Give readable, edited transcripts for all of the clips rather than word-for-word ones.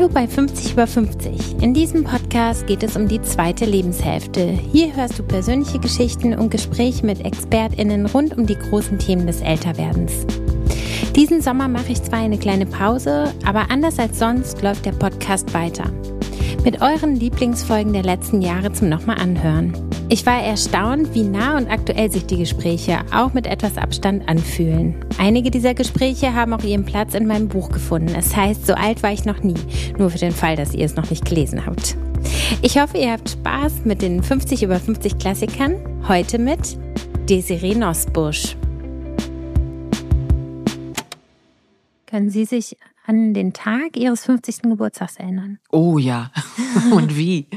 Hallo bei 50 über 50. In diesem Podcast geht es um die zweite Lebenshälfte. Hier hörst du persönliche Geschichten und Gespräche mit ExpertInnen rund um die großen Themen des Älterwerdens. Diesen Sommer mache ich zwar eine kleine Pause, aber anders als sonst läuft der Podcast weiter. Mit euren Lieblingsfolgen der letzten Jahre zum nochmal anhören. Ich war erstaunt, wie nah und aktuell sich die Gespräche auch mit etwas Abstand anfühlen. Einige dieser Gespräche haben auch ihren Platz in meinem Buch gefunden. Es heißt, so alt war ich noch nie, nur für den Fall, dass ihr es noch nicht gelesen habt. Ich hoffe, ihr habt Spaß mit den 50 über 50 Klassikern. Heute mit Desiree Nosbusch. Können Sie sich an den Tag Ihres 50. Geburtstags erinnern? Oh ja, und wie?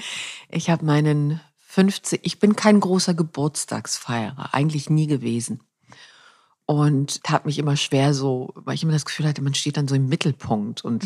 Ich bin kein großer Geburtstagsfeierer, eigentlich nie gewesen. Und tat mich immer schwer so, weil ich immer das Gefühl hatte, man steht dann so im Mittelpunkt und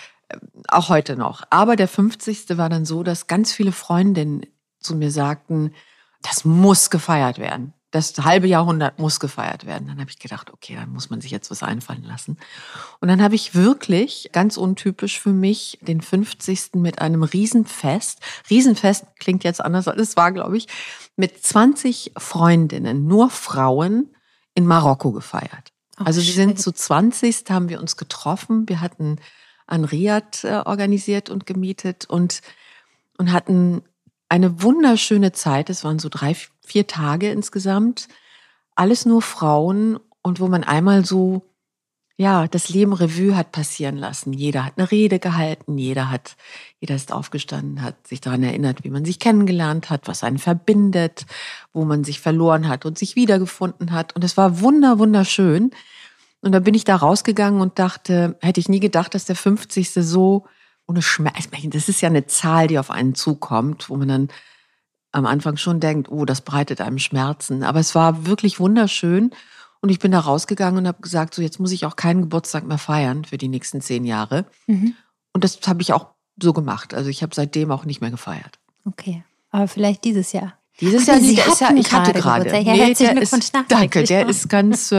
auch heute noch. Aber der 50. war dann so, dass ganz viele Freundinnen zu mir sagten, das muss gefeiert werden. Das halbe Jahrhundert muss gefeiert werden. Dann habe ich gedacht, okay, dann muss man sich jetzt was einfallen lassen. Und dann habe ich wirklich, ganz untypisch für mich, den 50. mit einem Riesenfest. Riesenfest klingt jetzt anders, als es war, glaube ich, mit 20 Freundinnen, nur Frauen, in Marokko gefeiert. Also wir sind zu 20. haben wir uns getroffen. Wir hatten ein Riad organisiert und gemietet und hatten eine wunderschöne Zeit. Es waren so 3-4 Tage insgesamt. Alles nur Frauen und wo man einmal so, ja, das Leben Revue hat passieren lassen. Jeder hat eine Rede gehalten, jeder ist aufgestanden, hat sich daran erinnert, wie man sich kennengelernt hat, was einen verbindet, wo man sich verloren hat und sich wiedergefunden hat. Und es war wunderschön. Und da bin ich da rausgegangen und dachte, hätte ich nie gedacht, dass der 50. so ohne Schmerz, das ist ja eine Zahl, die auf einen zukommt, wo man dann am Anfang schon denkt, oh, das bereitet einem Schmerzen. Aber es war wirklich wunderschön und ich bin da rausgegangen und habe gesagt, so jetzt muss ich auch keinen Geburtstag mehr feiern für die nächsten 10 Jahre. Und das habe ich auch so gemacht. Also ich habe seitdem auch nicht mehr gefeiert. Okay, aber vielleicht dieses Jahr. Dieses Jahr, ich hatte gerade. Ja, herzlichen Glückwunsch nachträglich. Danke, der ist ganz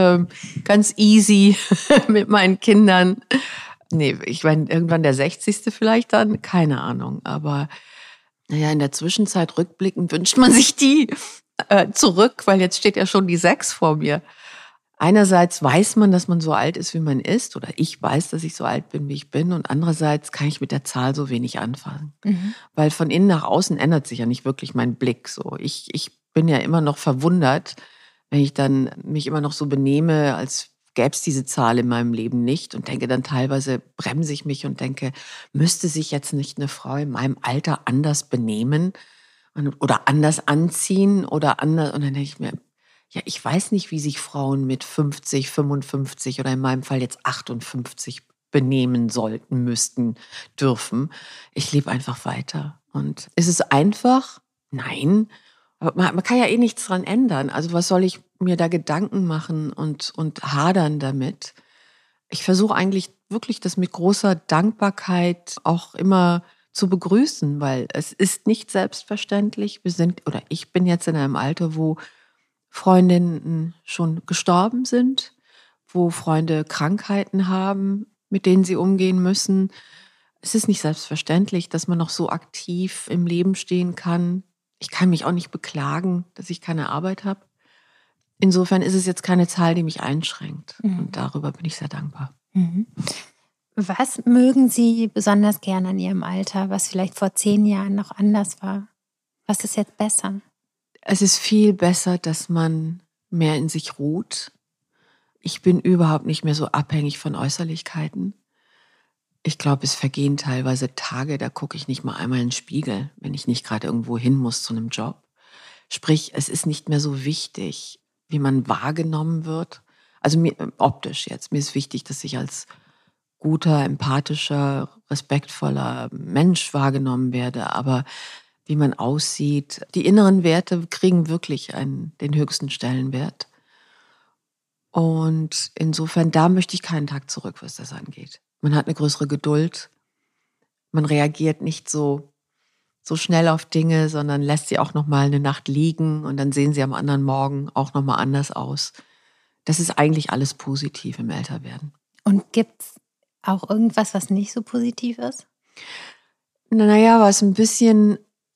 easy mit meinen Kindern. Nee, ich meine, irgendwann der 60. vielleicht dann, keine Ahnung. Aber naja, in der Zwischenzeit rückblickend wünscht man sich die zurück, weil jetzt steht ja schon die 6 vor mir. Einerseits weiß man, dass man so alt ist, wie man ist, oder ich weiß, dass ich so alt bin, wie ich bin. Und andererseits kann ich mit der Zahl so wenig anfangen. Weil von innen nach außen ändert sich ja nicht wirklich mein Blick. So, ich bin ja immer noch verwundert, wenn ich dann mich immer noch so benehme, als gäbe es diese Zahl in meinem Leben nicht und denke dann teilweise, bremse ich mich und denke, müsste sich jetzt nicht eine Frau in meinem Alter anders benehmen oder anders anziehen oder anders? Und dann denke ich mir, ja, ich weiß nicht, wie sich Frauen mit 50, 55 oder in meinem Fall jetzt 58 benehmen sollten, müssten, dürfen. Ich lebe einfach weiter. Und ist es einfach? Nein. Aber man kann ja eh nichts dran ändern. Also was soll ich mir da Gedanken machen und hadern damit? Ich versuche eigentlich wirklich das mit großer Dankbarkeit auch immer zu begrüßen, weil es ist nicht selbstverständlich. Ich bin jetzt in einem Alter, wo Freundinnen schon gestorben sind, wo Freunde Krankheiten haben, mit denen sie umgehen müssen. Es ist nicht selbstverständlich, dass man noch so aktiv im Leben stehen kann. Ich kann mich auch nicht beklagen, dass ich keine Arbeit habe. Insofern ist es jetzt keine Zahl, die mich einschränkt. Und darüber bin ich sehr dankbar. Was mögen Sie besonders gerne an Ihrem Alter, was vielleicht vor 10 Jahren noch anders war? Was ist jetzt besser? Es ist viel besser, dass man mehr in sich ruht. Ich bin überhaupt nicht mehr so abhängig von Äußerlichkeiten. Ich glaube, es vergehen teilweise Tage, da gucke ich nicht mal einmal in den Spiegel, wenn ich nicht gerade irgendwo hin muss zu einem Job. Sprich, es ist nicht mehr so wichtig, wie man wahrgenommen wird. Also mir, optisch jetzt. Mir ist wichtig, dass ich als guter, empathischer, respektvoller Mensch wahrgenommen werde. Aber wie man aussieht, die inneren Werte kriegen wirklich den höchsten Stellenwert. Und insofern, da möchte ich keinen Tag zurück, was das angeht. Man hat eine größere Geduld. Man reagiert nicht so schnell auf Dinge, sondern lässt sie auch noch mal eine Nacht liegen und dann sehen sie am anderen Morgen auch noch mal anders aus. Das ist eigentlich alles positiv im Älterwerden. Und gibt's auch irgendwas, was nicht so positiv ist? Naja, was ein bisschen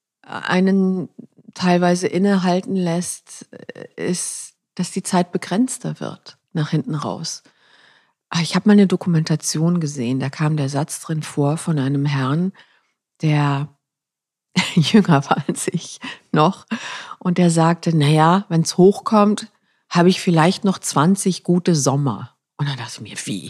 einen teilweise innehalten lässt, ist, dass die Zeit begrenzter wird nach hinten raus. Ich habe mal eine Dokumentation gesehen, da kam der Satz drin vor von einem Herrn, der jünger war als ich noch. Und der sagte, naja, wenn es hochkommt, habe ich vielleicht noch 20 gute Sommer. Und dann dachte ich mir, wie?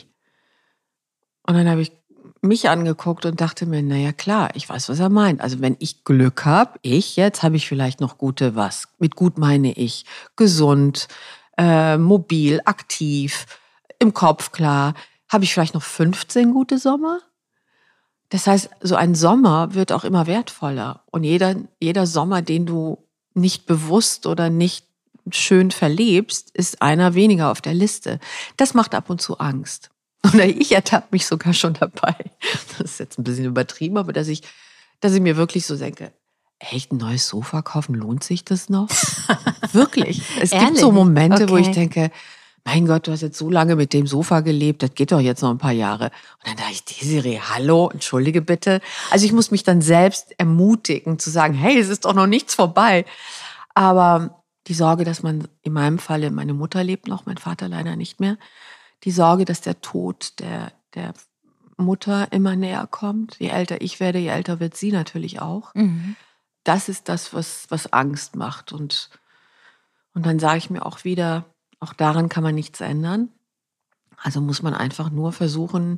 Und dann habe ich mich angeguckt und dachte mir, naja klar, ich weiß, was er meint. Also wenn ich Glück habe, jetzt habe ich vielleicht noch gute was. Mit gut meine ich gesund, mobil, aktiv, im Kopf klar. Habe ich vielleicht noch 15 gute Sommer? Das heißt, so ein Sommer wird auch immer wertvoller. Und jeder Sommer, den du nicht bewusst oder nicht schön verlebst, ist einer weniger auf der Liste. Das macht ab und zu Angst. Oder ich ertappe mich sogar schon dabei. Das ist jetzt ein bisschen übertrieben, aber dass ich mir wirklich so denke, echt ein neues Sofa kaufen, lohnt sich das noch? Wirklich. Es gibt so Momente, wo ich denke, mein Gott, du hast jetzt so lange mit dem Sofa gelebt, das geht doch jetzt noch ein paar Jahre. Und dann dachte ich, Desiree, hallo, entschuldige bitte. Also ich muss mich dann selbst ermutigen zu sagen, hey, es ist doch noch nichts vorbei. Aber die Sorge, dass man, in meinem Falle, meine Mutter lebt noch, mein Vater leider nicht mehr, die Sorge, dass der Tod der Mutter immer näher kommt. Je älter ich werde, je älter wird sie natürlich auch. Mhm. Das ist das, was Angst macht. Und dann sage ich mir auch wieder, auch daran kann man nichts ändern. Also muss man einfach nur versuchen,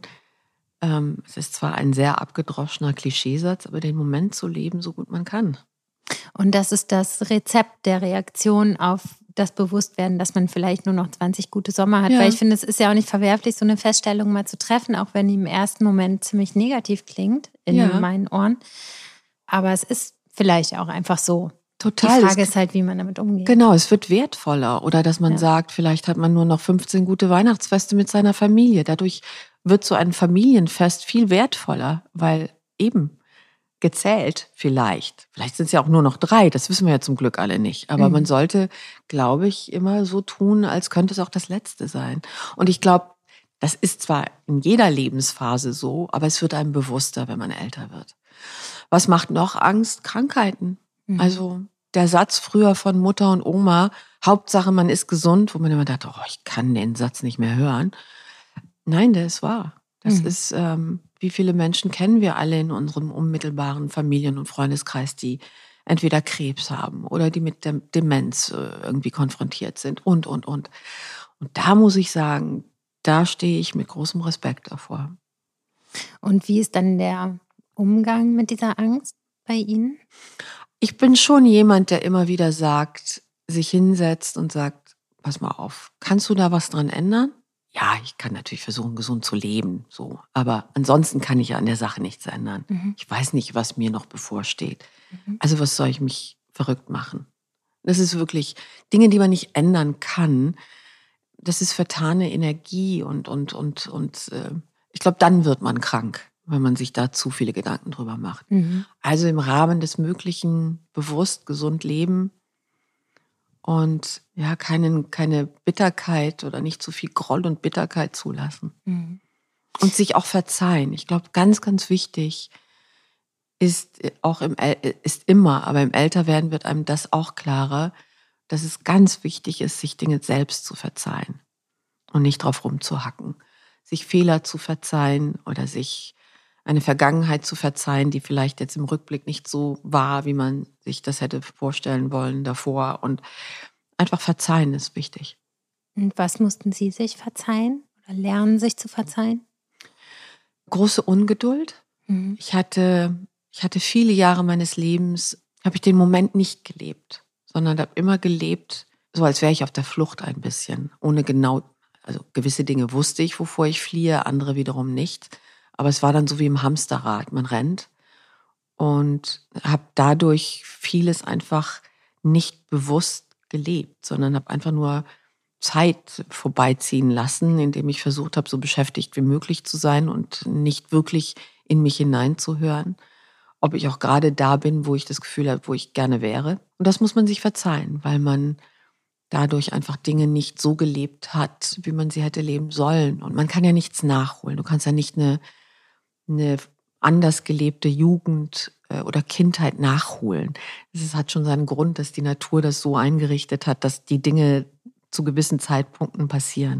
es ist zwar ein sehr abgedroschener Klischeesatz, aber den Moment zu leben, so gut man kann. Und das ist das Rezept der Reaktion auf das Bewusstwerden, dass man vielleicht nur noch 20 gute Sommer hat. Ja. Weil ich finde, es ist ja auch nicht verwerflich, so eine Feststellung mal zu treffen, auch wenn die im ersten Moment ziemlich negativ klingt in meinen Ohren. Aber es ist vielleicht auch einfach so. Total. Die Frage ist halt, wie man damit umgeht. Genau, es wird wertvoller. Oder dass man sagt, vielleicht hat man nur noch 15 gute Weihnachtsfeste mit seiner Familie. Dadurch wird so ein Familienfest viel wertvoller, weil eben gezählt vielleicht. Vielleicht sind es ja auch nur noch 3, das wissen wir ja zum Glück alle nicht. Aber man sollte, glaube ich, immer so tun, als könnte es auch das Letzte sein. Und ich glaube, das ist zwar in jeder Lebensphase so, aber es wird einem bewusster, wenn man älter wird. Was macht noch Angst? Krankheiten. Also der Satz früher von Mutter und Oma, Hauptsache man ist gesund, wo man immer dachte, oh, ich kann den Satz nicht mehr hören. Nein, der ist wahr. Das ist, wie viele Menschen kennen wir alle in unserem unmittelbaren Familien- und Freundeskreis, die entweder Krebs haben oder die mit der Demenz irgendwie konfrontiert sind und. Und da muss ich sagen, da stehe ich mit großem Respekt davor. Und wie ist dann der Umgang mit dieser Angst bei Ihnen? Ich bin schon jemand, der immer wieder sagt, sich hinsetzt und sagt, pass mal auf, kannst du da was dran ändern? Ja, ich kann natürlich versuchen, gesund zu leben, so. Aber ansonsten kann ich ja an der Sache nichts ändern. Ich weiß nicht, was mir noch bevorsteht. Also was soll ich mich verrückt machen? Das ist wirklich Dinge, die man nicht ändern kann. Das ist vertane Energie und ich glaube, dann wird man krank, wenn man sich da zu viele Gedanken drüber macht. Also im Rahmen des Möglichen bewusst, gesund leben und ja, keine Bitterkeit oder nicht zu viel Groll und Bitterkeit zulassen. Und sich auch verzeihen. Ich glaube, ganz, ganz wichtig ist immer, aber im Älterwerden wird einem das auch klarer, dass es ganz wichtig ist, sich Dinge selbst zu verzeihen und nicht drauf rumzuhacken. Sich Fehler zu verzeihen oder sich eine Vergangenheit zu verzeihen, die vielleicht jetzt im Rückblick nicht so war, wie man sich das hätte vorstellen wollen davor. Und einfach verzeihen ist wichtig. Und was mussten Sie sich verzeihen oder lernen, sich zu verzeihen? Große Ungeduld. Ich hatte viele Jahre meines Lebens, habe ich den Moment nicht gelebt, sondern habe immer gelebt, so als wäre ich auf der Flucht ein bisschen, ohne genau, also gewisse Dinge wusste ich, wovor ich fliehe, andere wiederum nicht. Aber es war dann so wie im Hamsterrad, man rennt und habe dadurch vieles einfach nicht bewusst gelebt, sondern habe einfach nur Zeit vorbeiziehen lassen, indem ich versucht habe, so beschäftigt wie möglich zu sein und nicht wirklich in mich hineinzuhören, ob ich auch gerade da bin, wo ich das Gefühl habe, wo ich gerne wäre. Und das muss man sich verzeihen, weil man dadurch einfach Dinge nicht so gelebt hat, wie man sie hätte leben sollen. Und man kann ja nichts nachholen. Du kannst ja nicht eine anders gelebte Jugend oder Kindheit nachholen. Es hat schon seinen Grund, dass die Natur das so eingerichtet hat, dass die Dinge zu gewissen Zeitpunkten passieren.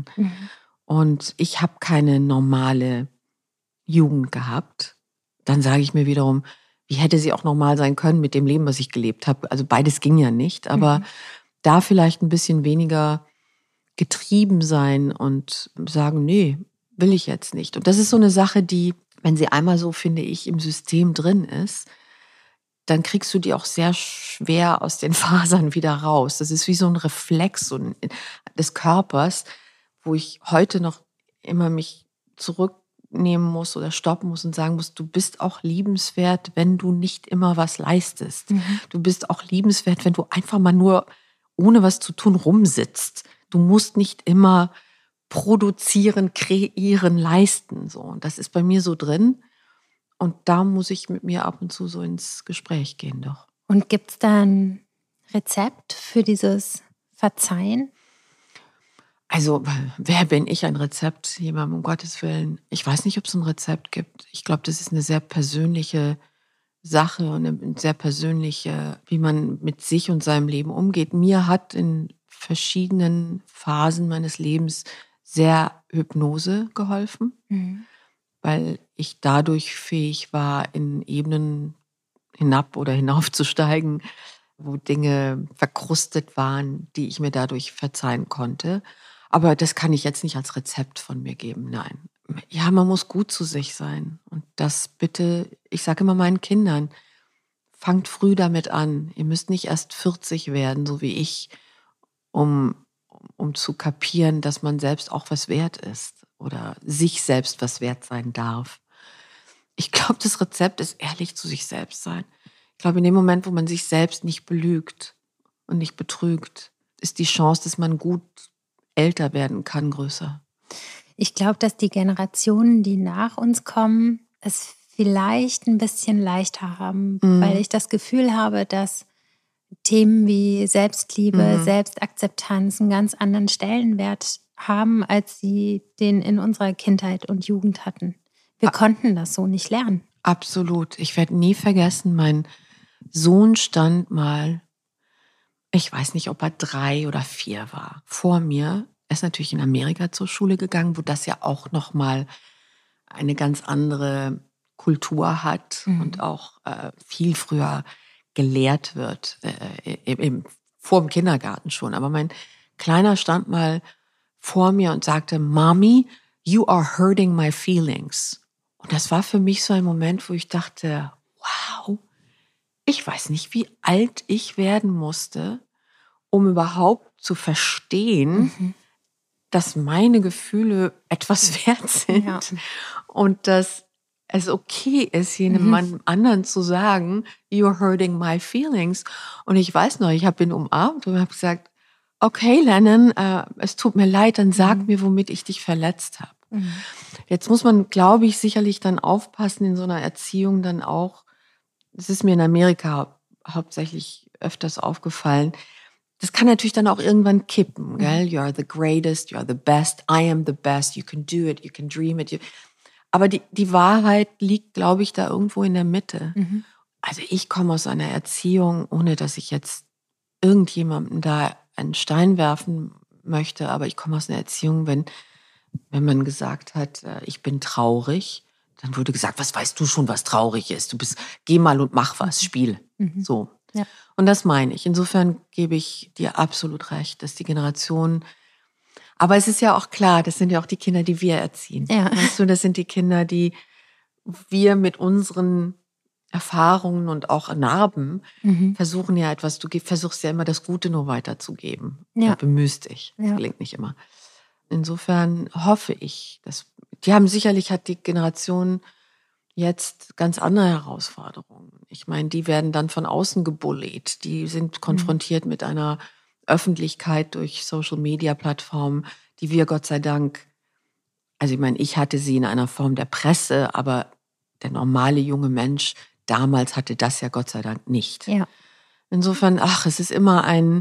Und ich habe keine normale Jugend gehabt. Dann sage ich mir wiederum, wie hätte sie auch normal sein können mit dem Leben, was ich gelebt habe. Also beides ging ja nicht, aber da vielleicht ein bisschen weniger getrieben sein und sagen, nee, will ich jetzt nicht. Und das ist so eine Sache, die, wenn sie einmal so, finde ich, im System drin ist, dann kriegst du die auch sehr schwer aus den Fasern wieder raus. Das ist wie so ein Reflex des Körpers, wo ich heute noch immer mich zurücknehmen muss oder stoppen muss und sagen muss, du bist auch liebenswert, wenn du nicht immer was leistest. Du bist auch liebenswert, wenn du einfach mal nur ohne was zu tun rumsitzt. Du musst nicht immer produzieren, kreieren, leisten. So. Und das ist bei mir so drin. Und da muss ich mit mir ab und zu so ins Gespräch gehen doch. Und gibt es da ein Rezept für dieses Verzeihen? Also, wer bin ich, ein Rezept, jemandem um Gottes Willen? Ich weiß nicht, ob es ein Rezept gibt. Ich glaube, das ist eine sehr persönliche Sache und eine sehr persönliche, wie man mit sich und seinem Leben umgeht. Mir hat in verschiedenen Phasen meines Lebens sehr Hypnose geholfen, weil ich dadurch fähig war, in Ebenen hinab oder hinaufzusteigen, wo Dinge verkrustet waren, die ich mir dadurch verzeihen konnte. Aber das kann ich jetzt nicht als Rezept von mir geben, nein. Ja, man muss gut zu sich sein. Und das bitte, ich sage immer meinen Kindern, fangt früh damit an. Ihr müsst nicht erst 40 werden, so wie ich, um zu kapieren, dass man selbst auch was wert ist oder sich selbst was wert sein darf. Ich glaube, das Rezept ist ehrlich zu sich selbst sein. Ich glaube, in dem Moment, wo man sich selbst nicht belügt und nicht betrügt, ist die Chance, dass man gut älter werden kann, größer. Ich glaube, dass die Generationen, die nach uns kommen, es vielleicht ein bisschen leichter haben, weil ich das Gefühl habe, dass Themen wie Selbstliebe, Selbstakzeptanz einen ganz anderen Stellenwert haben, als sie den in unserer Kindheit und Jugend hatten. Wir konnten das so nicht lernen. Absolut. Ich werde nie vergessen, mein Sohn stand mal, ich weiß nicht, ob er 3 oder 4 war, vor mir. Er ist natürlich in Amerika zur Schule gegangen, wo das ja auch nochmal eine ganz andere Kultur hat und auch viel früher gelehrt wird, vor dem Kindergarten schon. Aber mein Kleiner stand mal vor mir und sagte, Mommy, you are hurting my feelings. Und das war für mich so ein Moment, wo ich dachte, wow, ich weiß nicht, wie alt ich werden musste, um überhaupt zu verstehen, dass meine Gefühle etwas wert sind und dass es okay ist, jemandem anderen zu sagen, you're hurting my feelings. Und ich weiß noch, ich habe ihn umarmt und habe gesagt, okay, Lennon, es tut mir leid, dann sag mir, womit ich dich verletzt habe. Jetzt muss man, glaube ich, sicherlich dann aufpassen in so einer Erziehung dann auch. Das ist mir in Amerika hauptsächlich öfters aufgefallen. Das kann natürlich dann auch irgendwann kippen, gell? You are the greatest, you are the best, I am the best, you can do it, you can dream it. Aber die Wahrheit liegt, glaube ich, da irgendwo in der Mitte. Also ich komme aus einer Erziehung, ohne dass ich jetzt irgendjemandem da einen Stein werfen möchte, aber ich komme aus einer Erziehung, wenn man gesagt hat, ich bin traurig, dann wurde gesagt, was weißt du schon, was traurig ist? Geh mal und mach was, spiel. So. Ja. Und das meine ich. Insofern gebe ich dir absolut recht, dass die Generation, aber es ist ja auch klar, das sind ja auch die Kinder, die wir erziehen. Ja. Weißt du, das sind die Kinder, die wir mit unseren Erfahrungen und auch Narben versuchen ja etwas, du versuchst ja immer das Gute nur weiterzugeben. Ja. Du bemühst dich. Das gelingt nicht immer. Insofern hoffe ich, dass hat die Generation jetzt ganz andere Herausforderungen. Ich meine, die werden dann von außen gebullied. Die sind konfrontiert mit einer Öffentlichkeit durch Social-Media-Plattformen, die wir Gott sei Dank, also ich meine, ich hatte sie in einer Form der Presse, aber der normale junge Mensch damals hatte das ja Gott sei Dank nicht. Ja. Insofern, es ist immer ein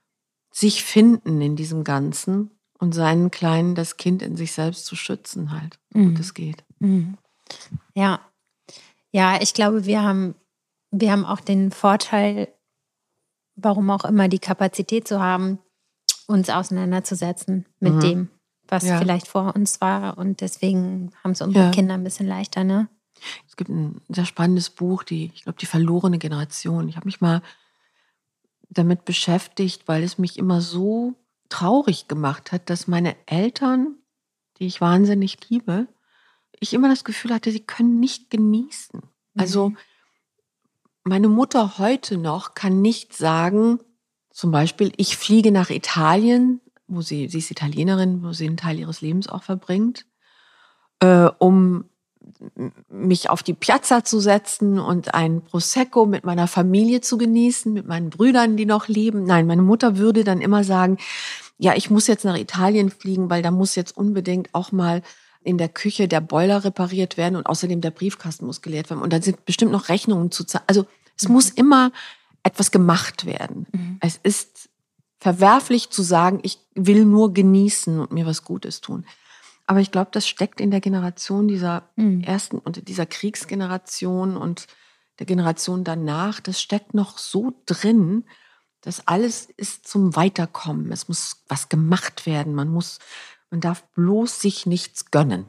sich finden in diesem Ganzen und seinen Kleinen, das Kind in sich selbst zu schützen halt, so gut es geht. Ja, Ja, ich glaube, wir haben auch den Vorteil, warum auch immer, die Kapazität zu haben, uns auseinanderzusetzen mit dem, was vielleicht vor uns war. Und deswegen haben es unsere Kinder ein bisschen leichter, ne? Es gibt ein sehr spannendes Buch, ich glaube, die verlorene Generation. Ich habe mich mal damit beschäftigt, weil es mich immer so traurig gemacht hat, dass meine Eltern, die ich wahnsinnig liebe, ich immer das Gefühl hatte, sie können nicht genießen. Also meine Mutter heute noch kann nicht sagen, zum Beispiel, ich fliege nach Italien, sie ist Italienerin, wo sie einen Teil ihres Lebens auch verbringt, um mich auf die Piazza zu setzen und ein Prosecco mit meiner Familie zu genießen, mit meinen Brüdern, die noch leben. Nein, meine Mutter würde dann immer sagen, ja, ich muss jetzt nach Italien fliegen, weil da muss jetzt unbedingt auch mal in der Küche der Boiler repariert werden und außerdem der Briefkasten muss geleert werden. Und dann sind bestimmt noch Rechnungen zu zahlen. Also es muss immer etwas gemacht werden. Es ist verwerflich zu sagen, ich will nur genießen und mir was Gutes tun. Aber ich glaube, das steckt in der Generation dieser ersten und dieser Kriegsgeneration und der Generation danach, das steckt noch so drin, dass alles ist zum Weiterkommen. Es muss was gemacht werden. Man darf bloß sich nichts gönnen.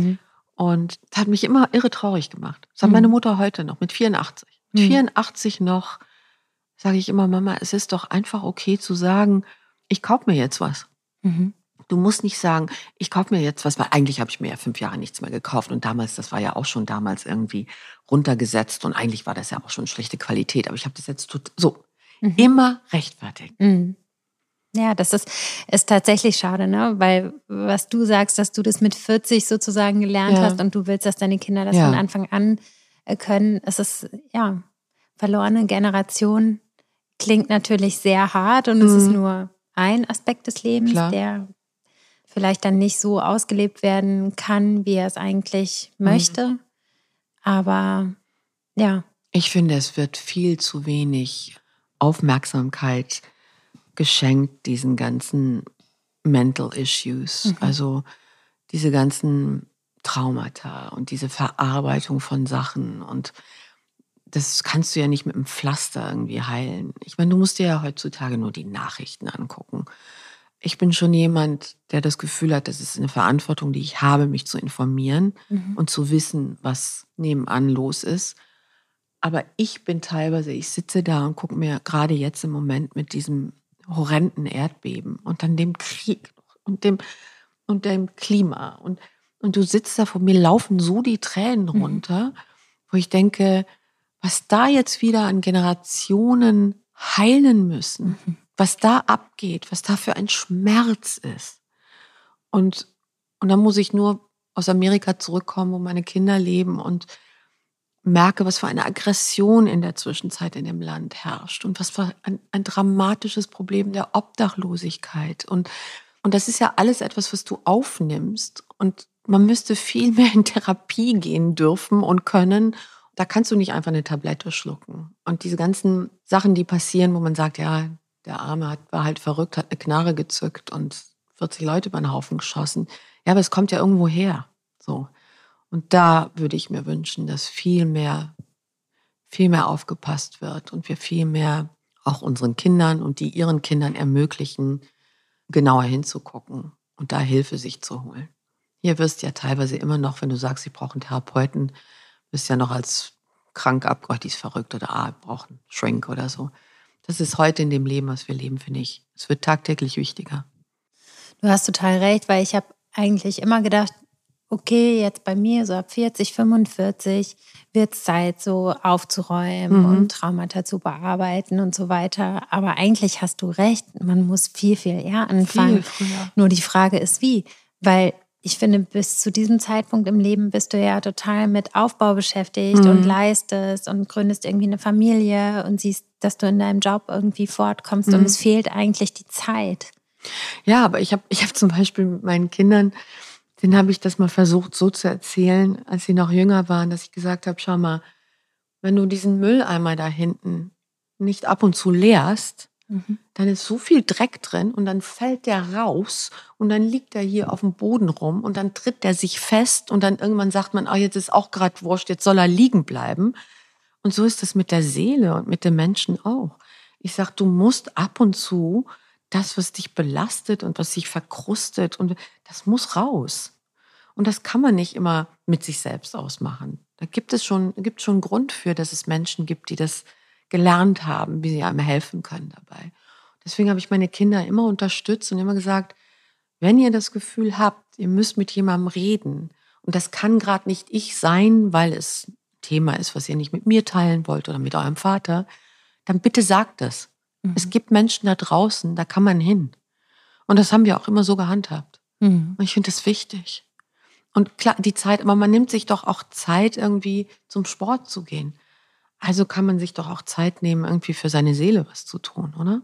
Und das hat mich immer irre traurig gemacht. Das hat meine Mutter heute noch mit 84. Mit 84 noch sage ich immer, Mama, es ist doch einfach okay zu sagen, ich kaufe mir jetzt was. Du musst nicht sagen, ich kaufe mir jetzt was, weil eigentlich habe ich mir ja 5 Jahre nichts mehr gekauft und das war ja auch schon damals irgendwie runtergesetzt und eigentlich war das ja auch schon schlechte Qualität, aber ich habe das jetzt so immer rechtfertigt. Ja, das ist tatsächlich schade, ne? Weil was du sagst, dass du das mit 40 sozusagen gelernt hast und du willst, dass deine Kinder das von Anfang an können. Es ist, verlorene Generation klingt natürlich sehr hart und es ist nur ein Aspekt des Lebens, der vielleicht dann nicht so ausgelebt werden kann, wie er es eigentlich möchte. Aber ja. Ich finde, es wird viel zu wenig Aufmerksamkeit geschenkt diesen ganzen Mental Issues, also diese ganzen Traumata und diese Verarbeitung von Sachen und das kannst du ja nicht mit einem Pflaster irgendwie heilen. Ich meine, du musst dir ja heutzutage nur die Nachrichten angucken. Ich bin schon jemand, der das Gefühl hat, das ist eine Verantwortung, die ich habe, mich zu informieren und zu wissen, was nebenan los ist. Aber ich sitze da und gucke mir gerade jetzt im Moment mit diesem horrenden Erdbeben und dann dem Krieg und dem Klima. Und du sitzt da vor mir, laufen so die Tränen runter, wo ich denke, was da jetzt wieder an Generationen heilen müssen, was da abgeht, was da für ein Schmerz ist. Und dann muss ich nur aus Amerika zurückkommen, wo meine Kinder leben und merke, was für eine Aggression in der Zwischenzeit in dem Land herrscht und was für ein dramatisches Problem der Obdachlosigkeit. Und das ist ja alles etwas, was du aufnimmst. Und man müsste viel mehr in Therapie gehen dürfen und können. Da kannst du nicht einfach eine Tablette schlucken. Und diese ganzen Sachen, die passieren, wo man sagt, ja, der Arme war halt verrückt, hat eine Knarre gezückt und 40 Leute über den Haufen geschossen. Ja, aber es kommt ja irgendwo her. So. Und da würde ich mir wünschen, dass viel mehr aufgepasst wird und wir viel mehr auch unseren Kindern und die ihren Kindern ermöglichen, genauer hinzugucken und da Hilfe sich zu holen. Hier wirst du ja teilweise immer noch, wenn du sagst, ich brauche einen Therapeuten, wirst ja noch als krank abgehört, die ist verrückt oder braucht einen Shrink oder so. Das ist heute in dem Leben, was wir leben, finde ich. Es wird tagtäglich wichtiger. Du hast total recht, weil ich habe eigentlich immer gedacht, okay, jetzt bei mir so ab 40, 45 wird es Zeit, so aufzuräumen und Traumata zu bearbeiten und so weiter. Aber eigentlich hast du recht, man muss viel, viel eher anfangen. Viel früher. Nur die Frage ist, wie? Weil ich finde, bis zu diesem Zeitpunkt im Leben bist du ja total mit Aufbau beschäftigt und leistest und gründest irgendwie eine Familie und siehst, dass du in deinem Job irgendwie fortkommst und es fehlt eigentlich die Zeit. Ja, aber ich hab zum Beispiel mit meinen Kindern, denen habe ich das mal versucht so zu erzählen, als sie noch jünger waren, dass ich gesagt habe, schau mal, wenn du diesen Mülleimer da hinten nicht ab und zu leerst, dann ist so viel Dreck drin und dann fällt der raus und dann liegt er hier auf dem Boden rum und dann tritt der sich fest und dann irgendwann sagt man, jetzt ist auch gerade wurscht, jetzt soll er liegen bleiben. Und so ist es mit der Seele und mit den Menschen auch. Ich sage, du musst ab und zu das, was dich belastet und was sich verkrustet, und das muss raus. Und das kann man nicht immer mit sich selbst ausmachen. Da gibt es schon einen Grund für, dass es Menschen gibt, die das gelernt haben, wie sie einem helfen können dabei. Deswegen habe ich meine Kinder immer unterstützt und immer gesagt, wenn ihr das Gefühl habt, ihr müsst mit jemandem reden, und das kann gerade nicht ich sein, weil es ein Thema ist, was ihr nicht mit mir teilen wollt oder mit eurem Vater, dann bitte sagt es. Es gibt Menschen da draußen, da kann man hin. Und das haben wir auch immer so gehandhabt. Und ich finde das wichtig. Und klar, die Zeit, aber man nimmt sich doch auch Zeit, irgendwie zum Sport zu gehen. Also kann man sich doch auch Zeit nehmen, irgendwie für seine Seele was zu tun, oder?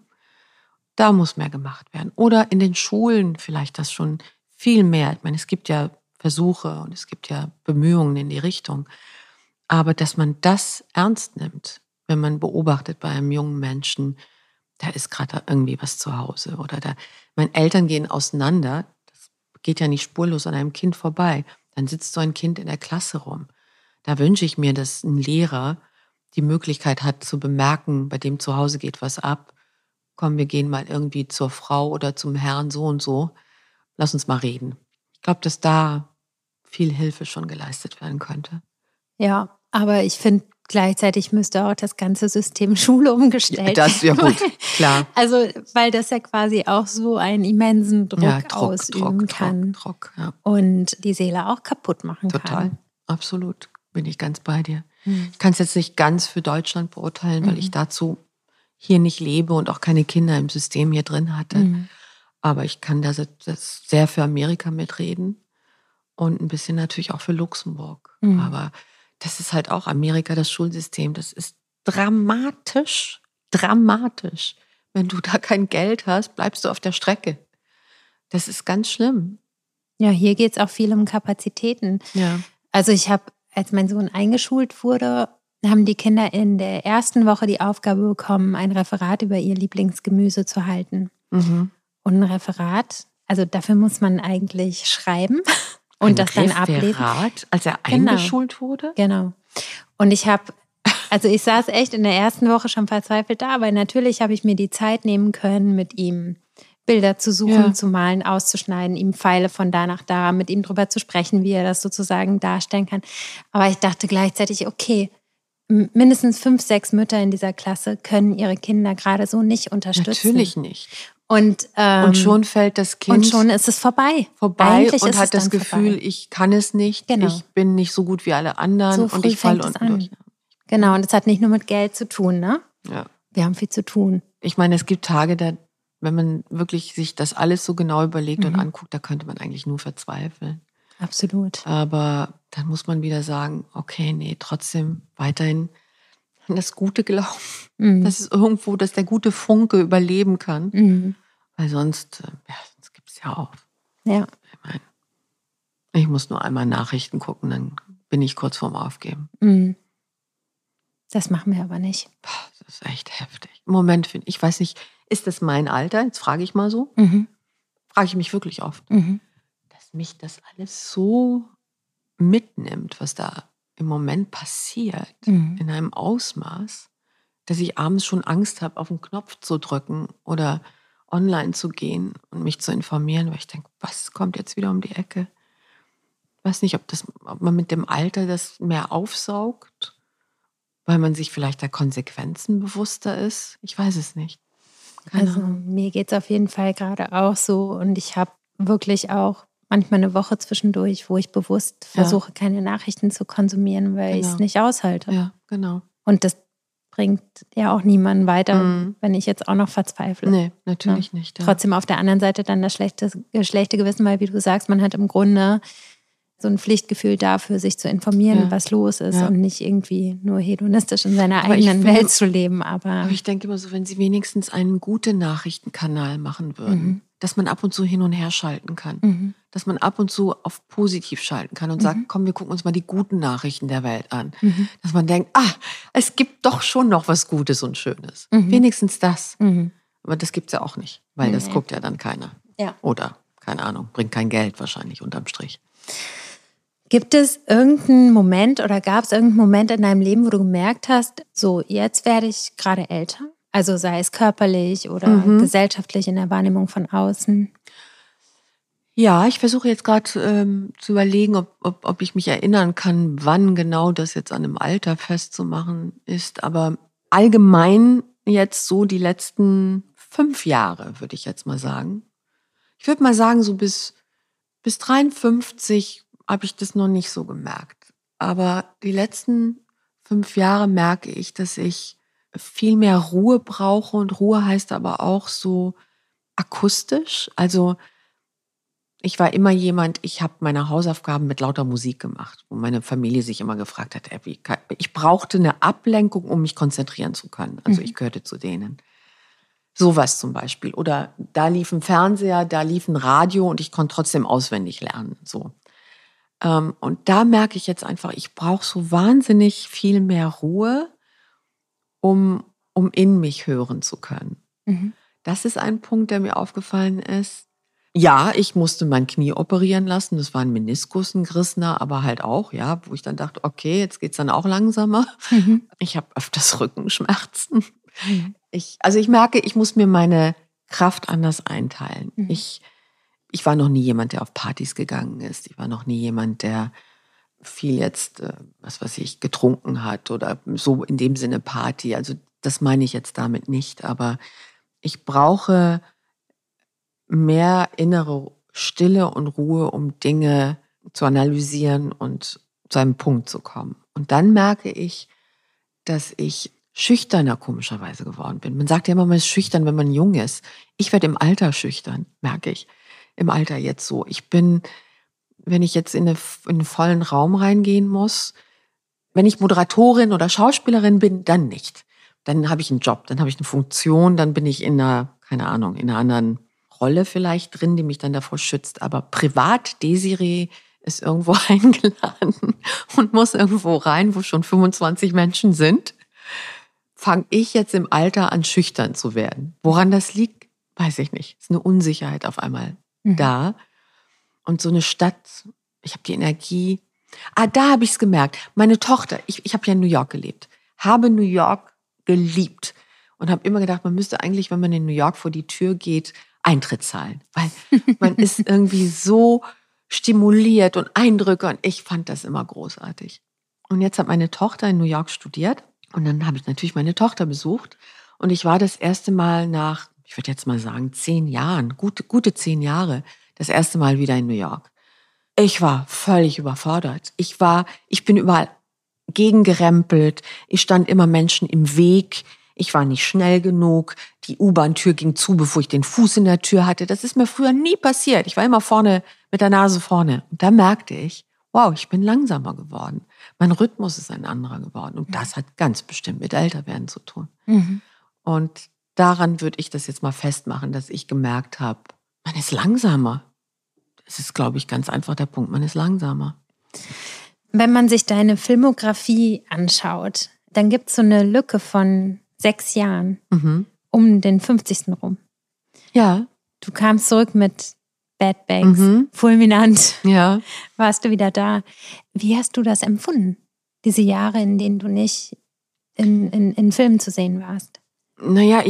Da muss mehr gemacht werden. Oder in den Schulen vielleicht das schon viel mehr. Ich meine, es gibt ja Versuche und es gibt ja Bemühungen in die Richtung. Aber dass man das ernst nimmt, wenn man beobachtet bei einem jungen Menschen, da ist gerade irgendwie was zu Hause. Oder meine Eltern gehen auseinander. Das geht ja nicht spurlos an einem Kind vorbei. Dann sitzt so ein Kind in der Klasse rum. Da wünsche ich mir, dass ein Lehrer die Möglichkeit hat zu bemerken, bei dem zu Hause geht was ab. Komm, wir gehen mal irgendwie zur Frau oder zum Herrn so und so. Lass uns mal reden. Ich glaube, dass da viel Hilfe schon geleistet werden könnte. Ja, aber ich finde, gleichzeitig müsste auch das ganze System Schule umgestellt werden. Das ist ja gut, klar. Also, weil das ja quasi auch so einen immensen Druck ausüben kann. Druck, ja. Und die Seele auch kaputt machen kann. Total, absolut. Bin ich ganz bei dir. Ich kann es jetzt nicht ganz für Deutschland beurteilen, weil ich dazu hier nicht lebe und auch keine Kinder im System hier drin hatte. Aber ich kann das sehr für Amerika mitreden und ein bisschen natürlich auch für Luxemburg. Aber das ist halt auch Amerika, das Schulsystem, das ist dramatisch. Wenn du da kein Geld hast, bleibst du auf der Strecke. Das ist ganz schlimm. Ja, hier geht es auch viel um Kapazitäten. Ja. Also ich habe, als mein Sohn eingeschult wurde, haben die Kinder in der ersten Woche die Aufgabe bekommen, ein Referat über ihr Lieblingsgemüse zu halten. Und ein Referat, also dafür muss man eigentlich schreiben und das dann ablegen. Referat, als er eingeschult wurde? Genau. Und ich saß echt in der ersten Woche schon verzweifelt da, weil natürlich habe ich mir die Zeit nehmen können, mit ihm Bilder zu suchen, zu malen, auszuschneiden, ihm Pfeile von da nach da, mit ihm drüber zu sprechen, wie er das sozusagen darstellen kann. Aber ich dachte gleichzeitig, okay, mindestens 5, 6 Mütter in dieser Klasse können ihre Kinder gerade so nicht unterstützen. Natürlich nicht. Und schon fällt das Kind. Und schon ist es vorbei. Eigentlich und hat das Gefühl, ich kann es nicht, genau. Ich bin nicht so gut wie alle anderen so und ich falle unten durch. Genau, und es hat nicht nur mit Geld zu tun, ne? Ja. Wir haben viel zu tun. Ich meine, es gibt Tage, da, wenn man wirklich sich das alles so genau überlegt und anguckt, da könnte man eigentlich nur verzweifeln. Absolut. Aber dann muss man wieder sagen, okay, nee, trotzdem weiterhin an das Gute glauben. Das ist irgendwo, dass der gute Funke überleben kann. Weil sonst gibt es ja auf. Ja. Ich muss nur einmal Nachrichten gucken, dann bin ich kurz vorm Aufgeben. Das machen wir aber nicht. Das ist echt heftig. Im Moment finde ich, weiß nicht, ist das mein Alter? Jetzt frage ich mal so. Frage ich mich wirklich oft. Dass mich das alles so mitnimmt, was da im Moment passiert, in einem Ausmaß, dass ich abends schon Angst habe, auf den Knopf zu drücken oder online zu gehen und mich zu informieren, weil ich denke, was kommt jetzt wieder um die Ecke? Ich weiß nicht, ob man mit dem Alter das mehr aufsaugt, weil man sich vielleicht der Konsequenzen bewusster ist. Ich weiß es nicht. Also mir geht es auf jeden Fall gerade auch so und ich habe wirklich auch manchmal eine Woche zwischendurch, wo ich bewusst versuche, keine Nachrichten zu konsumieren, weil ich es nicht aushalte. Ja, genau. Und das bringt ja auch niemanden weiter, wenn ich jetzt auch noch verzweifle. Nee, natürlich nicht. Ja. Trotzdem auf der anderen Seite dann das schlechte Gewissen, weil wie du sagst, man hat im Grunde so ein Pflichtgefühl dafür, sich zu informieren, was los ist und nicht irgendwie nur hedonistisch in seiner eigenen Welt zu leben. Aber ich denke immer so, wenn sie wenigstens einen guten Nachrichtenkanal machen würden, dass man ab und zu hin und her schalten kann, dass man ab und zu auf positiv schalten kann und sagt, komm, wir gucken uns mal die guten Nachrichten der Welt an. Dass man denkt, es gibt doch schon noch was Gutes und Schönes. Wenigstens das. Aber das gibt's ja auch nicht, weil das guckt ja dann keiner. Ja. Oder, keine Ahnung, bringt kein Geld wahrscheinlich unterm Strich. Gibt es irgendeinen Moment oder gab es irgendeinen Moment in deinem Leben, wo du gemerkt hast, so jetzt werde ich gerade älter? Also sei es körperlich oder gesellschaftlich in der Wahrnehmung von außen? Ja, ich versuche jetzt gerade zu überlegen, ob ich mich erinnern kann, wann genau das jetzt an einem Alter festzumachen ist. Aber allgemein jetzt so die letzten 5 Jahre, würde ich jetzt mal sagen. Ich würde mal sagen, so bis 53 habe ich das noch nicht so gemerkt. Aber die letzten 5 Jahre merke ich, dass ich viel mehr Ruhe brauche. Und Ruhe heißt aber auch so akustisch. Also ich war immer jemand, ich habe meine Hausaufgaben mit lauter Musik gemacht, wo meine Familie sich immer gefragt hat, ich brauchte eine Ablenkung, um mich konzentrieren zu können. Also ich gehörte zu denen. Sowas zum Beispiel. Oder da lief ein Fernseher, da lief ein Radio und ich konnte trotzdem auswendig lernen. So. Und da merke ich jetzt einfach, ich brauche so wahnsinnig viel mehr Ruhe, um in mich hören zu können. Das ist ein Punkt, der mir aufgefallen ist. Ja, ich musste mein Knie operieren lassen. Das war ein Meniskus, ein gerissener, aber halt auch, ja, wo ich dann dachte, okay, jetzt geht's dann auch langsamer. Ich habe öfters Rückenschmerzen. Ich merke, ich muss mir meine Kraft anders einteilen. Ich war noch nie jemand, der auf Partys gegangen ist. Ich war noch nie jemand, der viel jetzt, getrunken hat oder so in dem Sinne Party. Also das meine ich jetzt damit nicht, aber ich brauche mehr innere Stille und Ruhe, um Dinge zu analysieren und zu einem Punkt zu kommen. Und dann merke ich, dass ich schüchterner komischerweise geworden bin. Man sagt ja immer, man ist schüchtern, wenn man jung ist. Ich werde im Alter schüchtern, merke ich. Im Alter jetzt so. Ich bin, wenn ich jetzt in einen vollen Raum reingehen muss, wenn ich Moderatorin oder Schauspielerin bin, dann nicht. Dann habe ich einen Job, dann habe ich eine Funktion, dann bin ich in einer anderen Rolle vielleicht drin, die mich dann davor schützt. Aber privat, Desiree ist irgendwo eingeladen und muss irgendwo rein, wo schon 25 Menschen sind, fange ich jetzt im Alter an, schüchtern zu werden. Woran das liegt, weiß ich nicht. Es ist eine Unsicherheit auf einmal da. Und so eine Stadt, ich habe die Energie. Da habe ich es gemerkt. Meine Tochter, ich habe ja in New York gelebt, habe New York geliebt und habe immer gedacht, man müsste eigentlich, wenn man in New York vor die Tür geht, Eintritt zahlen, weil man ist irgendwie so stimuliert und Eindrücke und ich fand das immer großartig. Und jetzt hat meine Tochter in New York studiert und dann habe ich natürlich meine Tochter besucht und ich war das erste Mal nach, ich würde jetzt mal sagen, 10 Jahren, gute 10 Jahre, das erste Mal wieder in New York. Ich war völlig überfordert. Ich bin überall gegengerempelt, ich stand immer Menschen im Weg, ich war nicht schnell genug, die U-Bahn-Tür ging zu, bevor ich den Fuß in der Tür hatte. Das ist mir früher nie passiert. Ich war immer vorne, mit der Nase vorne. Und da merkte ich, wow, ich bin langsamer geworden. Mein Rhythmus ist ein anderer geworden. Und das hat ganz bestimmt mit Älterwerden zu tun. Und daran würde ich das jetzt mal festmachen, dass ich gemerkt habe, man ist langsamer. Das ist, glaube ich, ganz einfach der Punkt, man ist langsamer. Wenn man sich deine Filmografie anschaut, dann gibt es so eine Lücke von 6 Jahren um den 50. rum. Ja. Du kamst zurück mit Bad Bags, fulminant. Ja. Warst du wieder da. Wie hast du das empfunden? Diese Jahre, in denen du nicht in Filmen zu sehen warst? Naja,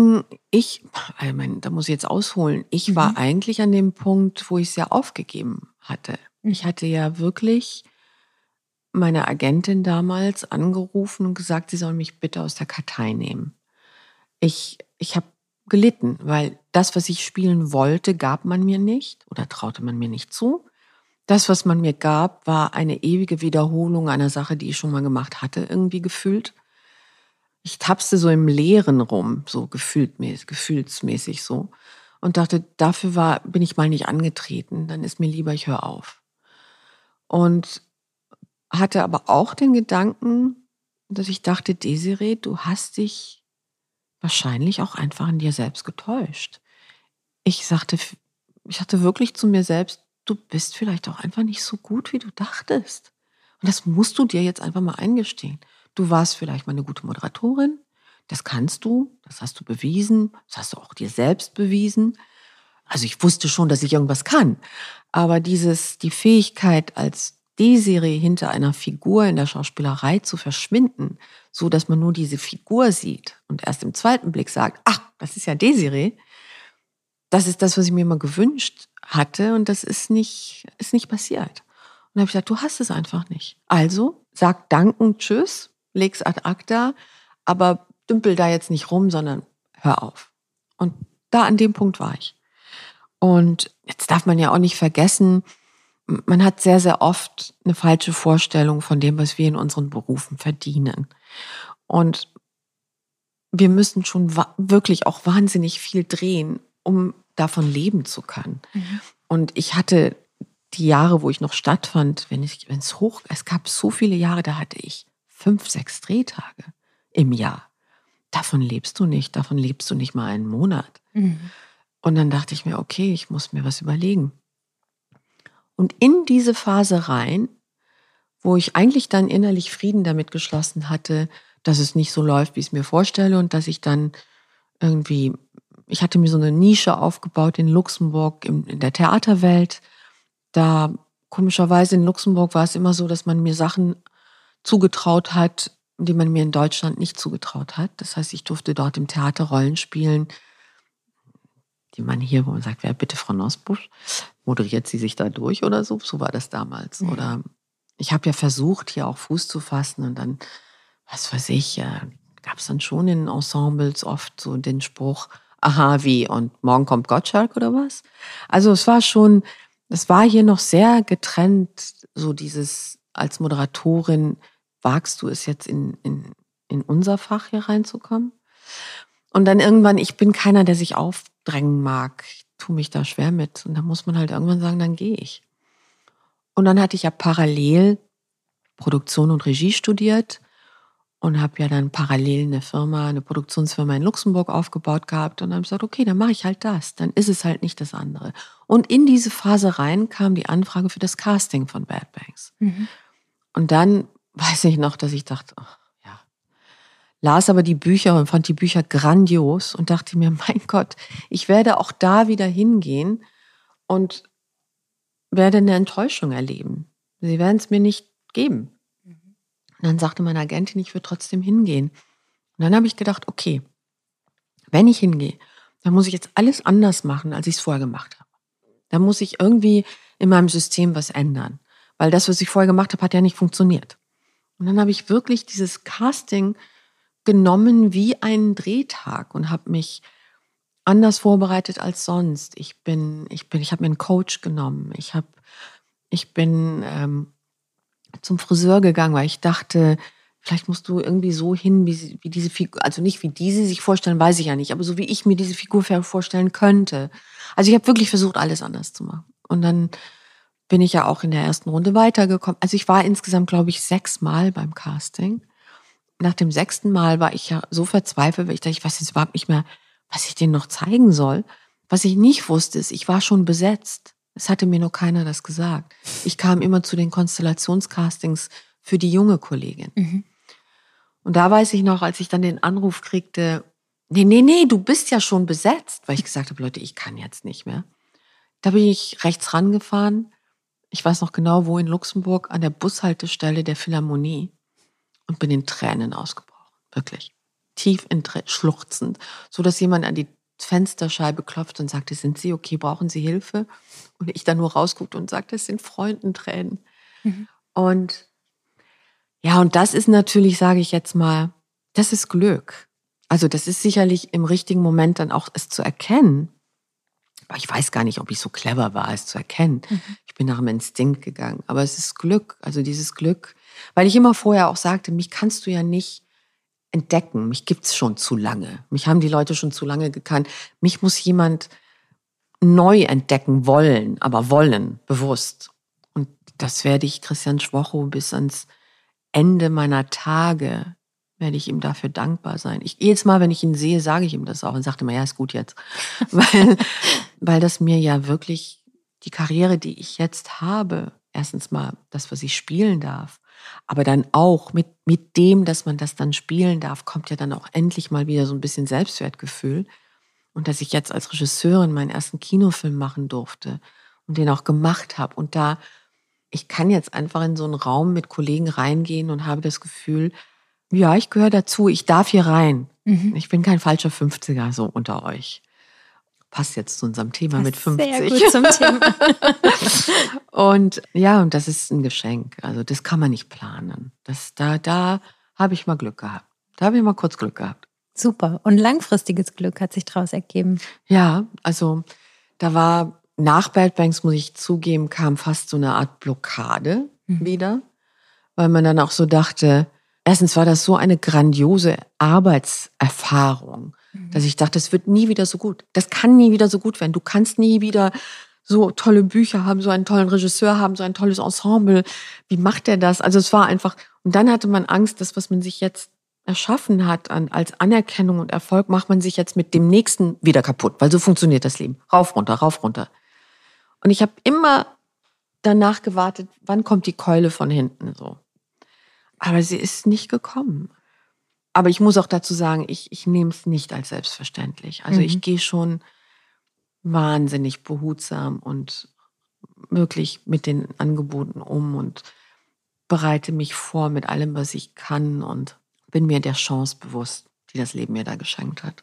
da muss ich jetzt ausholen. Ich war eigentlich an dem Punkt, wo ich es ja aufgegeben hatte. Ich hatte ja wirklich meine Agentin damals angerufen und gesagt, sie soll mich bitte aus der Kartei nehmen. Ich habe gelitten, weil das, was ich spielen wollte, gab man mir nicht oder traute man mir nicht zu. Das, was man mir gab, war eine ewige Wiederholung einer Sache, die ich schon mal gemacht hatte, irgendwie gefühlt. Ich tapste so im Leeren rum, so gefühlsmäßig so. Und dachte, dafür bin ich mal nicht angetreten, dann ist mir lieber, ich höre auf. Und hatte aber auch den Gedanken, dass ich dachte, Desiree, du hast dich wahrscheinlich auch einfach an dir selbst getäuscht. Ich sagte wirklich zu mir selbst, du bist vielleicht auch einfach nicht so gut, wie du dachtest. Und das musst du dir jetzt einfach mal eingestehen. Du warst vielleicht mal eine gute Moderatorin, das kannst du, das hast du bewiesen, das hast du auch dir selbst bewiesen. Also ich wusste schon, dass ich irgendwas kann. Aber die Fähigkeit als Desiree hinter einer Figur in der Schauspielerei zu verschwinden, so dass man nur diese Figur sieht und erst im zweiten Blick sagt, ach, das ist ja Desiree, das ist das, was ich mir immer gewünscht hatte und das ist nicht passiert. Und dann habe ich gesagt, du hast es einfach nicht. Also sag Danken, tschüss, leg's ad acta, aber dümpel da jetzt nicht rum, sondern hör auf. Und da an dem Punkt war ich. Und jetzt darf man ja auch nicht vergessen, man hat sehr, sehr oft eine falsche Vorstellung von dem, was wir in unseren Berufen verdienen. Und wir müssen schon wirklich auch wahnsinnig viel drehen, um davon leben zu können. Mhm. Und ich hatte die Jahre, wo ich noch stattfand, es gab so viele Jahre, da hatte ich 5, 6 Drehtage im Jahr. Davon lebst du nicht mal einen Monat. Mhm. Und dann dachte ich mir, okay, ich muss mir was überlegen. Und in diese Phase rein, wo ich eigentlich dann innerlich Frieden damit geschlossen hatte, dass es nicht so läuft, wie ich es mir vorstelle und dass ich dann irgendwie, ich hatte mir so eine Nische aufgebaut in Luxemburg, in der Theaterwelt. Da komischerweise in Luxemburg war es immer so, dass man mir Sachen zugetraut hat, die man mir in Deutschland nicht zugetraut hat. Das heißt, ich durfte dort im Theater Rollen spielen, die man hier, wo man sagt, wer bitte Frau Nosbusch, moderiert sie sich da durch oder so? So war das damals. Mhm. Oder ich habe ja versucht, hier auch Fuß zu fassen und dann, was weiß ich, gab es dann schon in Ensembles oft so den Spruch, aha, wie, und morgen kommt Gottschalk oder was? Also es war hier noch sehr getrennt, so dieses, als Moderatorin, wagst du es jetzt in unser Fach hier reinzukommen? Und dann irgendwann, ich bin keiner, der sich aufdrängen mag. Ich tue mich da schwer mit. Und dann muss man halt irgendwann sagen, dann gehe ich. Und dann hatte ich ja parallel Produktion und Regie studiert und habe ja dann parallel eine Produktionsfirma in Luxemburg aufgebaut gehabt. Und dann habe ich gesagt, okay, dann mache ich halt das. Dann ist es halt nicht das andere. Und in diese Phase rein kam die Anfrage für das Casting von Bad Banks. Mhm. Und dann weiß ich noch, dass ich dachte, ach, ja, las aber die Bücher und fand die Bücher grandios und dachte mir, mein Gott, ich werde auch da wieder hingehen und werde eine Enttäuschung erleben. Sie werden es mir nicht geben. Und dann sagte meine Agentin, ich würde trotzdem hingehen. Und dann habe ich gedacht, okay, wenn ich hingehe, dann muss ich jetzt alles anders machen, als ich es vorher gemacht habe. Da muss ich irgendwie in meinem System was ändern. Weil das, was ich vorher gemacht habe, hat ja nicht funktioniert. Und dann habe ich wirklich dieses Casting genommen wie einen Drehtag und habe mich anders vorbereitet als sonst. Ich habe mir einen Coach genommen. Ich bin zum Friseur gegangen, weil ich dachte, vielleicht musst du irgendwie so hin, wie diese Figur, also nicht wie die sie sich vorstellen, weiß ich ja nicht, aber so wie ich mir diese Figur vorstellen könnte. Also ich habe wirklich versucht, alles anders zu machen. Und dann bin ich ja auch in der ersten Runde weitergekommen. Also ich war insgesamt, glaube ich, 6 Mal beim Casting. Nach dem 6. Mal war ich ja so verzweifelt, weil ich dachte, ich weiß jetzt überhaupt nicht mehr, was ich denen noch zeigen soll. Was ich nicht wusste, ist, ich war schon besetzt. Es hatte mir nur keiner das gesagt. Ich kam immer zu den Konstellationscastings für die junge Kollegin. Mhm. Und da weiß ich noch, als ich dann den Anruf kriegte, nee, du bist ja schon besetzt. Weil ich gesagt habe, Leute, ich kann jetzt nicht mehr. Da bin ich rechts rangefahren. Ich weiß noch genau, wo in Luxemburg, an der Bushaltestelle der Philharmonie. Und bin in Tränen ausgebrochen. Wirklich. Tief schluchzend. So dass jemand an die Fensterscheibe klopft und sagte, sind Sie okay, brauchen Sie Hilfe? Und ich dann nur rausguckte und sagte, es sind Freudentränen. Mhm. Und ja, und das ist natürlich, sage ich jetzt mal, das ist Glück. Also das ist sicherlich im richtigen Moment dann auch es zu erkennen. Aber ich weiß gar nicht, ob ich so clever war, es zu erkennen. Mhm. Ich bin nach dem Instinkt gegangen. Aber es ist Glück, also dieses Glück. Weil ich immer vorher auch sagte, mich kannst du ja nicht entdecken. Mich gibt's schon zu lange. Mich haben die Leute schon zu lange gekannt. Mich muss jemand neu entdecken wollen, aber wollen, bewusst. Und das werde ich Christian Schwocho bis ans Ende meiner Tage, werde ich ihm dafür dankbar sein. Jedes Mal, wenn ich ihn sehe, sage ich ihm das auch und sagte mir, ja, ist gut jetzt. weil das mir ja wirklich die Karriere, die ich jetzt habe, erstens mal das, was ich spielen darf, aber dann auch mit dem, dass man das dann spielen darf, kommt ja dann auch endlich mal wieder so ein bisschen Selbstwertgefühl. Und dass ich jetzt als Regisseurin meinen ersten Kinofilm machen durfte und den auch gemacht habe. Und ich kann jetzt einfach in so einen Raum mit Kollegen reingehen und habe das Gefühl, ja, ich gehöre dazu, ich darf hier rein. Ich bin kein falscher 50er so unter euch. Passt jetzt zu unserem Thema mit 50. Sehr gut zum Thema. Und ja, und das ist ein Geschenk. Also das kann man nicht planen. Da habe ich mal Glück gehabt. Da habe ich mal kurz Glück gehabt. Super. Und langfristiges Glück hat sich daraus ergeben. Ja, also da war nach Bad Banks, muss ich zugeben, kam fast so eine Art Blockade wieder, weil man dann auch so dachte, erstens war das so eine grandiose Arbeitserfahrung, dass ich dachte, es wird nie wieder so gut. Das kann nie wieder so gut werden. Du kannst nie wieder so tolle Bücher haben, so einen tollen Regisseur haben, so ein tolles Ensemble. Wie macht der das? Also es war einfach, und dann hatte man Angst, das, was man sich jetzt erschaffen hat als Anerkennung und Erfolg, macht man sich jetzt mit dem nächsten wieder kaputt, weil so funktioniert das Leben. Rauf, runter, rauf, runter. Und ich habe immer danach gewartet, wann kommt die Keule von hinten so. Aber sie ist nicht gekommen. Aber ich muss auch dazu sagen, ich nehme es nicht als selbstverständlich. Also ich gehe schon wahnsinnig behutsam und wirklich mit den Angeboten und bereite mich vor mit allem, was ich kann und bin mir der Chance bewusst, die das Leben mir da geschenkt hat.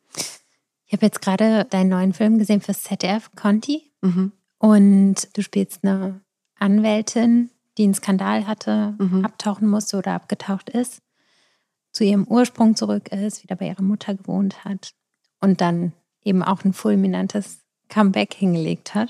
Ich habe jetzt gerade deinen neuen Film gesehen fürs ZDF, Conti. Und du spielst eine Anwältin, die einen Skandal hatte, abtauchen musste oder abgetaucht ist, zu ihrem Ursprung zurück ist, wieder bei ihrer Mutter gewohnt hat und dann eben auch ein fulminantes Comeback hingelegt hat.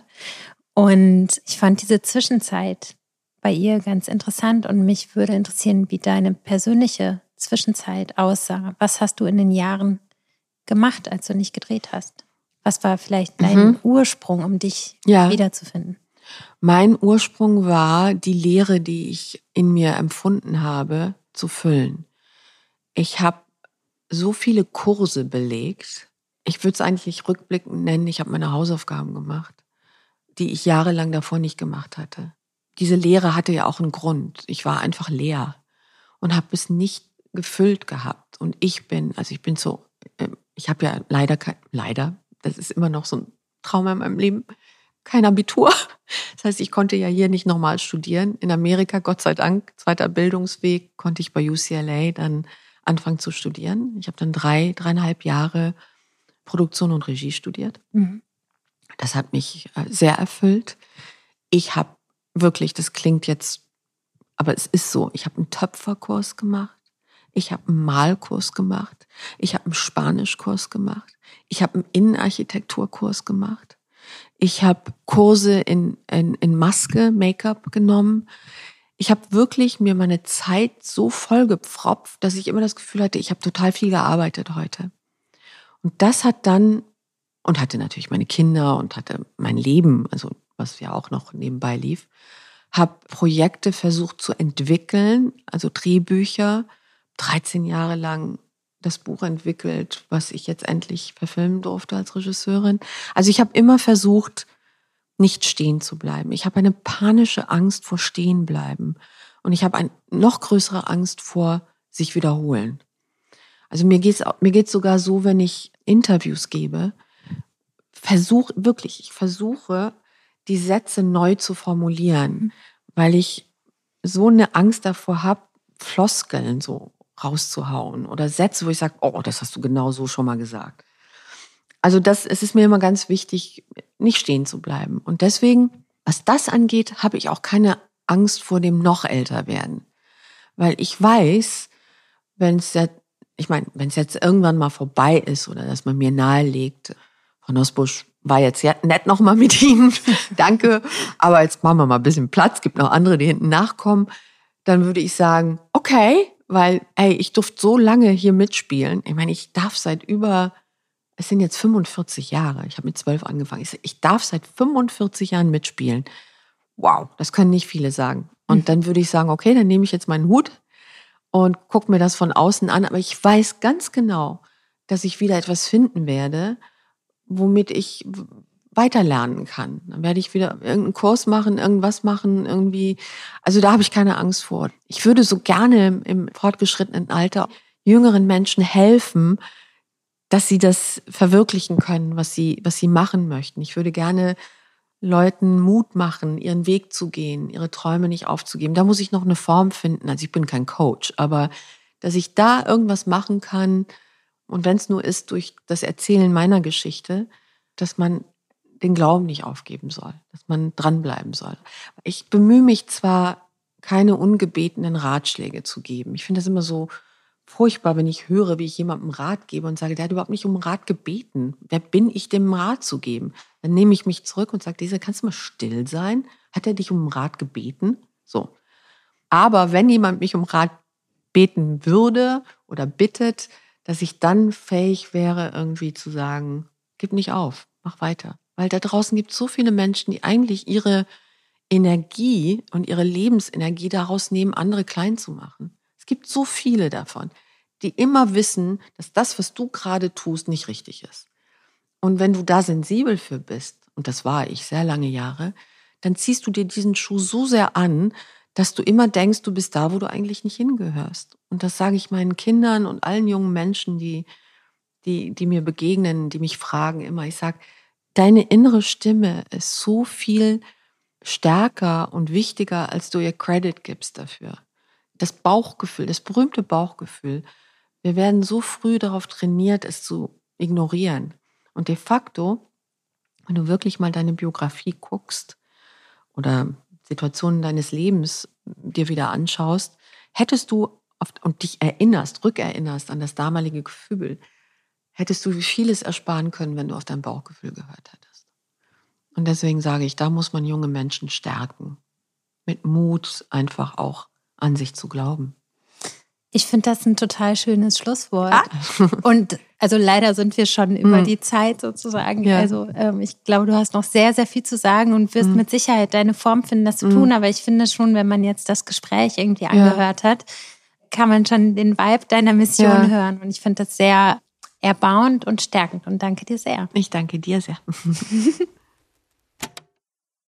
Und ich fand diese Zwischenzeit bei ihr ganz interessant und mich würde interessieren, wie deine persönliche Zwischenzeit aussah. Was hast du in den Jahren gemacht, als du nicht gedreht hast? Was war vielleicht dein Ursprung, um dich wiederzufinden? Mein Ursprung war die Leere, die ich in mir empfunden habe, zu füllen. Ich habe so viele Kurse belegt. Ich würde es eigentlich rückblickend nennen, ich habe meine Hausaufgaben gemacht, die ich jahrelang davor nicht gemacht hatte. Diese Leere hatte ja auch einen Grund. Ich war einfach leer und habe es nicht gefüllt gehabt. Und ich habe ja leider, das ist immer noch so ein Trauma in meinem Leben, kein Abitur. Das heißt, ich konnte ja hier nicht normal studieren. In Amerika, Gott sei Dank, zweiter Bildungsweg, konnte ich bei UCLA dann anfangen zu studieren. Ich habe dann 3,5 Jahre Produktion und Regie studiert. Das hat mich sehr erfüllt. Ich habe wirklich, das klingt jetzt, aber es ist so, ich habe einen Töpferkurs gemacht. Ich habe einen Malkurs gemacht. Ich habe einen Spanischkurs gemacht. Ich habe einen Innenarchitekturkurs gemacht. Ich habe Kurse in Maske, Make-up genommen. Ich habe wirklich mir meine Zeit so vollgepfropft, dass ich immer das Gefühl hatte, ich habe total viel gearbeitet heute. Und das hat dann, und hatte natürlich meine Kinder und hatte mein Leben, also was ja auch noch nebenbei lief, habe Projekte versucht zu entwickeln, also Drehbücher, 13 Jahre lang das Buch entwickelt, was ich jetzt endlich verfilmen durfte als Regisseurin. Also ich habe immer versucht, nicht stehen zu bleiben. Ich habe eine panische Angst vor Stehenbleiben. Und ich habe eine noch größere Angst vor sich wiederholen. Also mir geht's sogar so, wenn ich Interviews gebe, ich versuche, die Sätze neu zu formulieren, weil ich so eine Angst davor habe, Floskeln so rauszuhauen oder Sätze, wo ich sage, oh, das hast du genau so schon mal gesagt. Also es ist mir immer ganz wichtig, nicht stehen zu bleiben. Und deswegen, was das angeht, habe ich auch keine Angst vor dem noch älter werden. Weil ich weiß, wenn es jetzt irgendwann mal vorbei ist oder dass man mir nahelegt, Frau Nosbusch, war jetzt ja nett nochmal mit Ihnen, danke, aber jetzt machen wir mal ein bisschen Platz, gibt noch andere, die hinten nachkommen, dann würde ich sagen, okay, weil, ich durfte so lange hier mitspielen. Ich meine, ich darf es sind jetzt 45 Jahre, ich habe mit 12 angefangen, ich darf seit 45 Jahren mitspielen. Wow, das können nicht viele sagen. Und dann würde ich sagen, okay, dann nehme ich jetzt meinen Hut und gucke mir das von außen an, aber ich weiß ganz genau, dass ich wieder etwas finden werde, weiterlernen kann. Dann werde ich wieder irgendeinen Kurs machen, irgendwas machen, irgendwie. Also da habe ich keine Angst vor. Ich würde so gerne im fortgeschrittenen Alter jüngeren Menschen helfen, dass sie das verwirklichen können, was sie machen möchten. Ich würde gerne Leuten Mut machen, ihren Weg zu gehen, ihre Träume nicht aufzugeben. Da muss ich noch eine Form finden. Also ich bin kein Coach, aber dass ich da irgendwas machen kann und wenn es nur ist durch das Erzählen meiner Geschichte, dass man den Glauben nicht aufgeben soll, dass man dranbleiben soll. Ich bemühe mich zwar, keine ungebetenen Ratschläge zu geben. Ich finde das immer so furchtbar, wenn ich höre, wie ich jemandem Rat gebe und sage, der hat überhaupt nicht um Rat gebeten. Wer bin ich, dem Rat zu geben? Dann nehme ich mich zurück und sage, Lisa, kannst du mal still sein? Hat er dich um Rat gebeten? So. Aber wenn jemand mich um Rat beten würde oder bittet, dass ich dann fähig wäre, irgendwie zu sagen, gib nicht auf, mach weiter. Weil da draußen gibt es so viele Menschen, die eigentlich ihre Energie und ihre Lebensenergie daraus nehmen, andere klein zu machen. Es gibt so viele davon, die immer wissen, dass das, was du gerade tust, nicht richtig ist. Und wenn du da sensibel für bist, und das war ich sehr lange Jahre, dann ziehst du dir diesen Schuh so sehr an, dass du immer denkst, du bist da, wo du eigentlich nicht hingehörst. Und das sage ich meinen Kindern und allen jungen Menschen, die mir begegnen, die mich fragen immer. Ich sage, deine innere Stimme ist so viel stärker und wichtiger, als du ihr Credit gibst dafür. Das Bauchgefühl, das berühmte Bauchgefühl. Wir werden so früh darauf trainiert, es zu ignorieren. Und de facto, wenn du wirklich mal deine Biografie guckst oder Situationen deines Lebens dir wieder anschaust, hättest du oft und dich rückerinnerst an das damalige Gefühl, hättest du vieles ersparen können, wenn du auf dein Bauchgefühl gehört hättest. Und deswegen sage ich, da muss man junge Menschen stärken, mit Mut einfach auch an sich zu glauben. Ich finde das ein total schönes Schlusswort. Ah. Und also leider sind wir schon über die Zeit sozusagen. Ja. Also ich glaube, du hast noch sehr, sehr viel zu sagen und wirst mit Sicherheit deine Form finden, das zu tun. Aber ich finde schon, wenn man jetzt das Gespräch irgendwie angehört hat, kann man schon den Vibe deiner Mission hören. Und ich finde das sehr erbauend und stärkend. Und danke dir sehr. Ich danke dir sehr.